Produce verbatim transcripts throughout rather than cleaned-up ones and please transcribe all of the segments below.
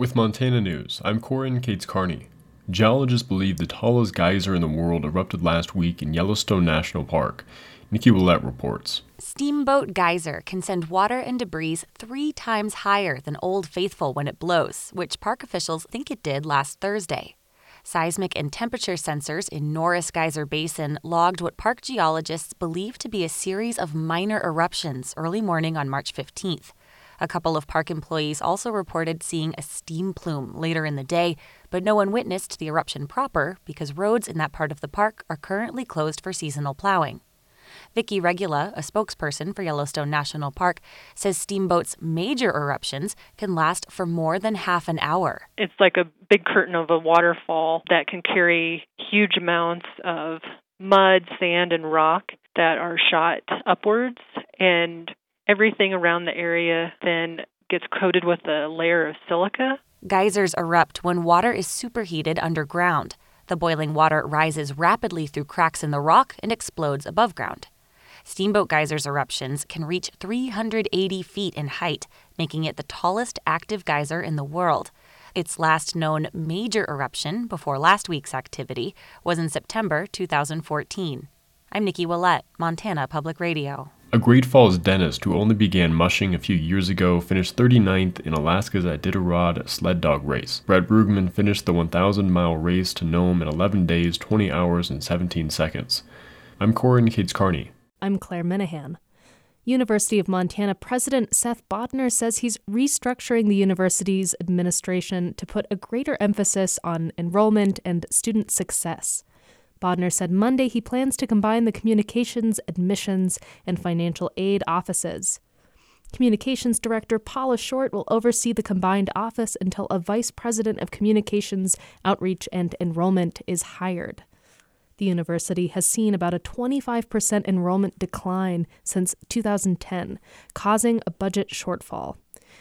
With Montana News, I'm Corin Cates Carney. Geologists believe the tallest geyser in the world erupted last week in Yellowstone National Park. Nikki Willett reports. Steamboat Geyser can send water and debris three times higher than Old Faithful when it blows, which park officials think it did last Thursday. Seismic and temperature sensors in Norris Geyser Basin logged what park geologists believe to be a series of minor eruptions early morning on March fifteenth. A couple of park employees also reported seeing a steam plume later in the day, but no one witnessed the eruption proper because roads in that part of the park are currently closed for seasonal plowing. Vicki Regula, a spokesperson for Yellowstone National Park, says Steamboat's major eruptions can last for more than half an hour. It's like a big curtain of a waterfall that can carry huge amounts of mud, sand, and rock that are shot upwards, and everything around the area then gets coated with a layer of silica. Geysers erupt when water is superheated underground. The boiling water rises rapidly through cracks in the rock and explodes above ground. Steamboat Geyser's eruptions can reach three hundred eighty feet in height, making it the tallest active geyser in the world. Its last known major eruption before last week's activity was in September two thousand fourteen. I'm Nikki Willett, Montana Public Radio. A Great Falls dentist who only began mushing a few years ago finished thirty-ninth in Alaska's Iditarod sled dog race. Brett Brugman finished the one thousand mile race to Nome in eleven days, twenty hours, and seventeen seconds. I'm Corin Cates Carney. I'm Claire Minahan. University of Montana President Seth Bodnar says he's restructuring the university's administration to put a greater emphasis on enrollment and student success. Bodnar said Monday he plans to combine the communications, admissions, and financial aid offices. Communications Director Paula Short will oversee the combined office until a vice president of communications, outreach, and enrollment is hired. The university has seen about a twenty-five percent enrollment decline since two thousand ten, causing a budget shortfall.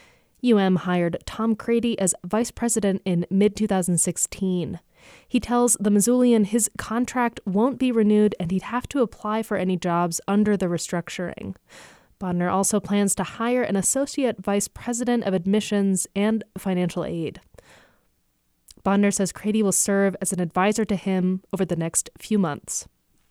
U M hired Tom Crady as vice president in mid twenty sixteen. He tells the Missoulian his contract won't be renewed and he'd have to apply for any jobs under the restructuring. Bodnar also plans to hire an associate vice president of admissions and financial aid. Bodnar says Crady will serve as an advisor to him over the next few months.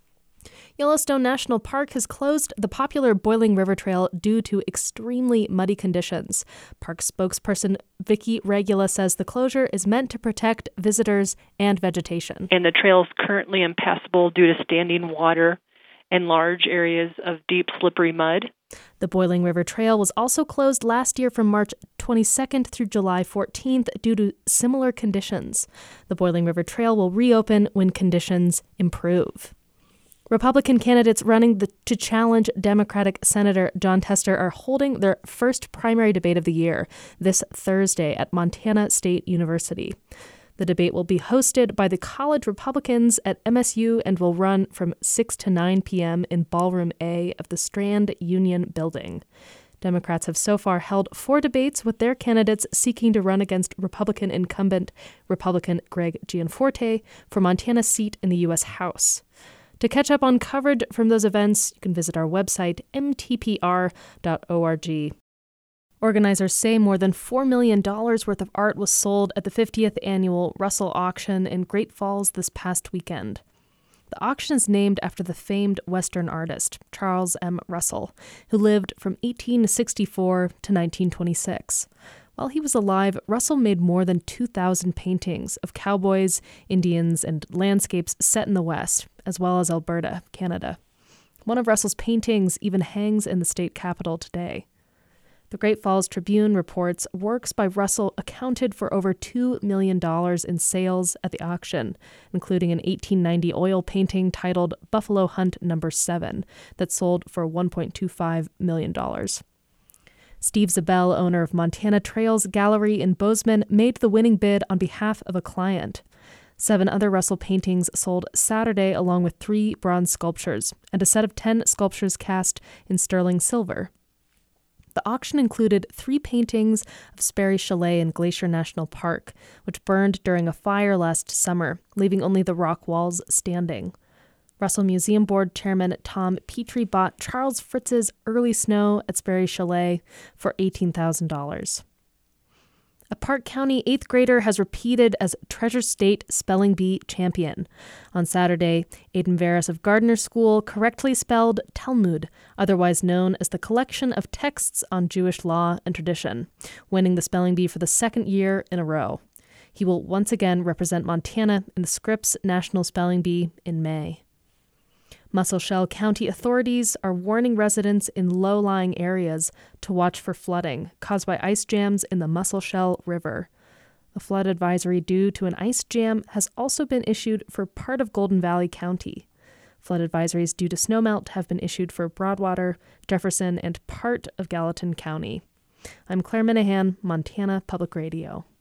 Yellowstone National Park has closed the popular Boiling River Trail due to extremely muddy conditions. Park spokesperson Vicki Regula says the closure is meant to protect visitors and vegetation. And the trail is currently impassable due to standing water and large areas of deep, slippery mud. The Boiling River Trail was also closed last year from March twenty-second through July fourteenth due to similar conditions. The Boiling River Trail will reopen when conditions improve. Republican candidates running the, to challenge Democratic Senator Jon Tester are holding their first primary debate of the year this Thursday at Montana State University. The debate will be hosted by the college Republicans at M S U and will run from six to nine p.m. in Ballroom A of the Strand Union Building. Democrats have so far held four debates with their candidates seeking to run against Republican incumbent Republican Greg Gianforte for Montana's seat in the U S House. To catch up on coverage from those events, you can visit our website, m t p r dot org. Organizers say more than four million dollars worth of art was sold at the fiftieth annual Russell auction in Great Falls this past weekend. The auction is named after the famed Western artist, Charles M. Russell, who lived from eighteen sixty-four to nineteen twenty-six. While he was alive, Russell made more than two thousand paintings of cowboys, Indians, and landscapes set in the West, as well as Alberta, Canada. One of Russell's paintings even hangs in the state capitol today. The Great Falls Tribune reports works by Russell accounted for over two million dollars in sales at the auction, including an eighteen ninety oil painting titled Buffalo Hunt Number seven that sold for one point two five million dollars. Steve Zabel, owner of Montana Trails Gallery in Bozeman, made the winning bid on behalf of a client. Seven other Russell paintings sold Saturday along with three bronze sculptures and a set of ten sculptures cast in sterling silver. The auction included three paintings of Sperry Chalet in Glacier National Park, which burned during a fire last summer, leaving only the rock walls standing. Russell Museum Board Chairman Tom Petrie bought Charles Fritz's Early Snow at Sperry Chalet for eighteen thousand dollars. A Park County eighth grader has repeated as Treasure State Spelling Bee champion. On Saturday, Aiden Veras of Gardner School correctly spelled Talmud, otherwise known as the collection of texts on Jewish law and tradition, winning the spelling bee for the second year in a row. He will once again represent Montana in the Scripps National Spelling Bee in May. Musselshell County authorities are warning residents in low-lying areas to watch for flooding caused by ice jams in the Musselshell River. A flood advisory due to an ice jam has also been issued for part of Golden Valley County. Flood advisories due to snowmelt have been issued for Broadwater, Jefferson, and part of Gallatin County. I'm Claire Minahan, Montana Public Radio.